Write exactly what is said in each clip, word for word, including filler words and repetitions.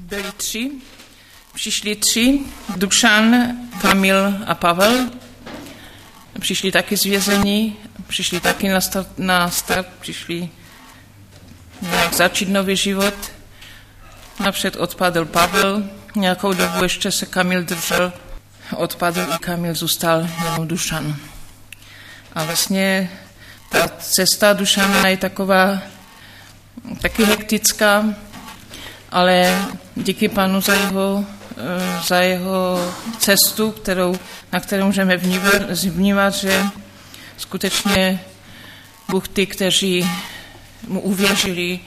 byli tři. Přišli tři, Dušan, Kamil a Pavel. Přišli taky z vězení, přišli taky na start, na start přišli nějak začít nový život. Napřed odpadl Pavel, nějakou dobu ještě se Kamil držel, odpadl i Kamil, zůstal jenom Dušan. A vlastně ta cesta Dušana je taková taky hektická, ale díky Panu za jeho, za jeho cestu, kterou, na kterou můžeme vnímat, vnímat, že skutečně Bůh ty, kteří mu uvěřili,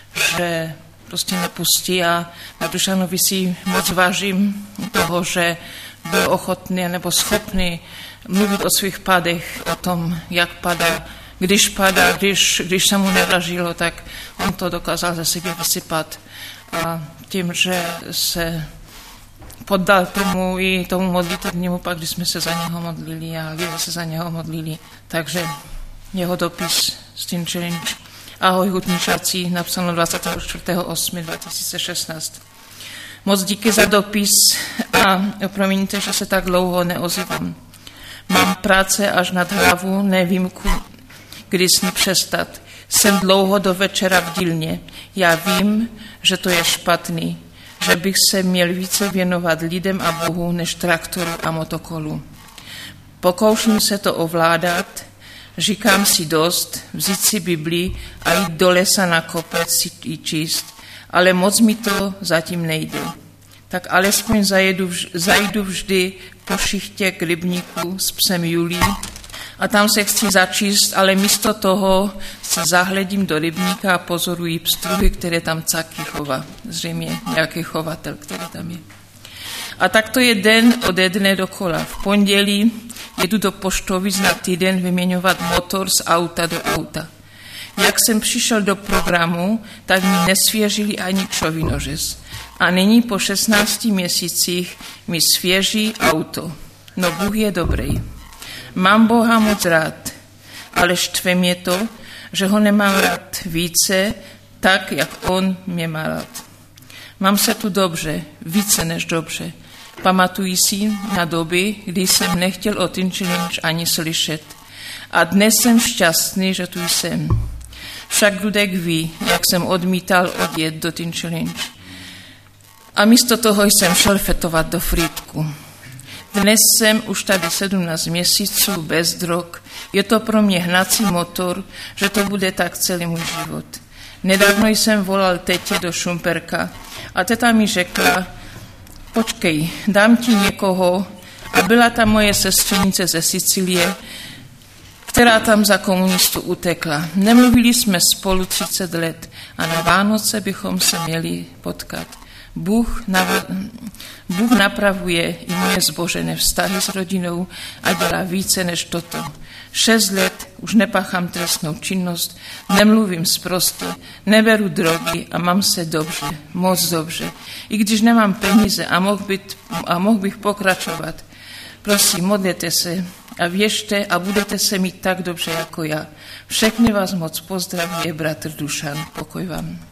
že prostě nepustí, a na Dušanovi si moc vážím toho, že byl ochotný nebo schopný mluvit o svých padech, o tom, jak padá. Když padá, když, když se mu nevražilo, tak on to dokázal ze sebe vysypat. A tím, že se poddal tomu i tomu modlitevnímu, pak když jsme se za něho modlili a lidé se za něho modlili. Takže jeho dopis s tím challenge. Ahoj hutničáci, napsáno dvacátého čtvrtého osmého dva tisíce šestnáct. Moc díky za dopis a promiňte, že se tak dlouho neozývám. Mám práce až nad hlavu, nevím, kdy s ní přestat. Jsem dlouho do večera v dílně. Já vím, že to je špatný, že bych se měl více věnovat lidem a Bohu než traktoru a motokolu. Pokouším se to ovládat, říkám si dost, vzít si Bibli a jít do lesa na kopec si ji číst, ale moc mi to zatím nejde. Tak alespoň zajedu, zajdu vždy po šichtě k rybníku s psem Julí a tam se chci začíst, ale místo toho se zahledím do rybníka a pozoruji pstruhy, které tam caky chová. Zřejmě nějaký chovatel, který tam je. A tak to je den ode dne dokola. V pondělí jedu do poštovic na týden vyměňovat motor z auta do auta. Jak jsem přišel do programu, tak mi nesvěřili ani čovinořez. A nyní po šestnácti měsících mi svěří auto. No Bůh je dobrý. Mám Boha moc rád, ale štve mě to, že ho nemám rád více, tak, jak on mě má rád. Mám se tu dobře, více než dobře. Pamatuji si na doby, kdy jsem nechtěl o Teen Challenge ani slyšet. A dnes jsem šťastný, že tu jsem. Však Ludek ví, jak jsem odmítal odjet do Teen Challenge. A místo toho jsem šel fetovat do Frýdku. Dnes jsem už tady sedmnáct měsíců bez drog. Je to pro mě hnací motor, že to bude tak celý můj život. Nedávno jsem volal tetě do Šumperka a teta mi řekla, počkej, dám ti někoho, a byla tam moje sestřenice ze Sicílie, která tam za komunistů utekla. Nemluvili jsme spolu třicet let a na Vánoce bychom se měli potkat. Bůh, nav- Bůh napravuje i moje zbožené vztahy s rodinou a dělá více než toto. Šest let už nepáchám trestnou činnost, nemluvím sprostě, neberu drogy a mám se dobře, moc dobře. I když nemám peníze a mohl, být, a mohl bych pokračovat. Prosím, modlete se a věřte a budete se mít tak dobře jako já. Všechny vás moc pozdravuje bratr Dušan. Pokoj vám.